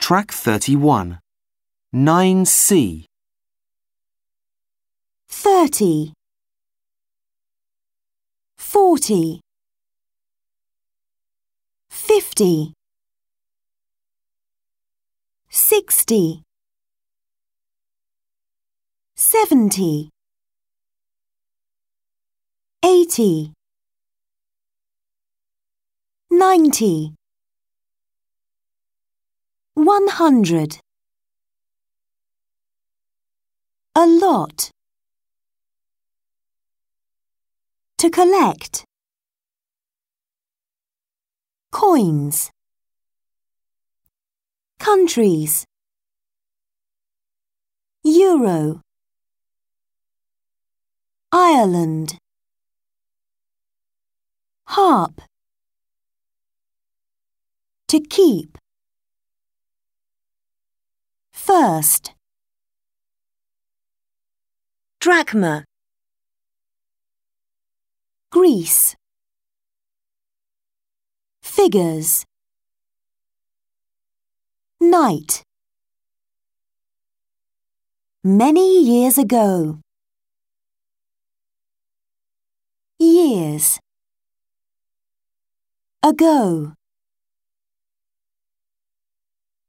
Track 31. 9C. 30, 40, 50, 60, 70, 80, 90, 100. A lot. To collect. Coins. Countries. Euro. Ireland. Harp. To keep. First. Drachma. Greece. Figures. Night. Many years ago. Years. Ago.